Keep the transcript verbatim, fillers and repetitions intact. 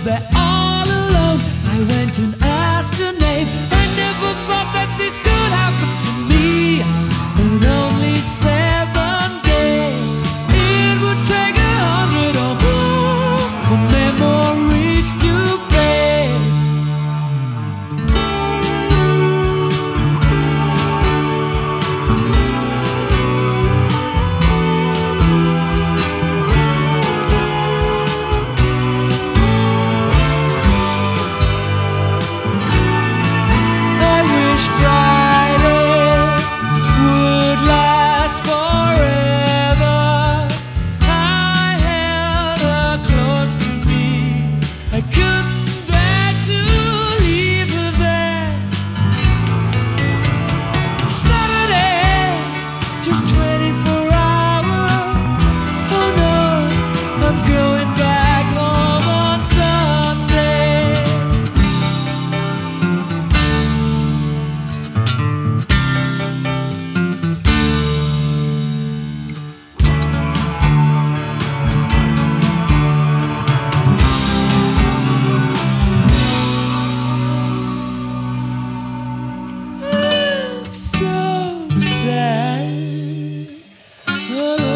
there all alone. I went and asked her name. I never thought that this could happen to me. In only seven days, it would take a hundred or more for memories to fade. I wish Friday would last forever. I held her close to me. I couldn't bear to leave her there. Saturday, just twenty-four hours. Oh no, I'm going back home on Sunday. So sad. Oh,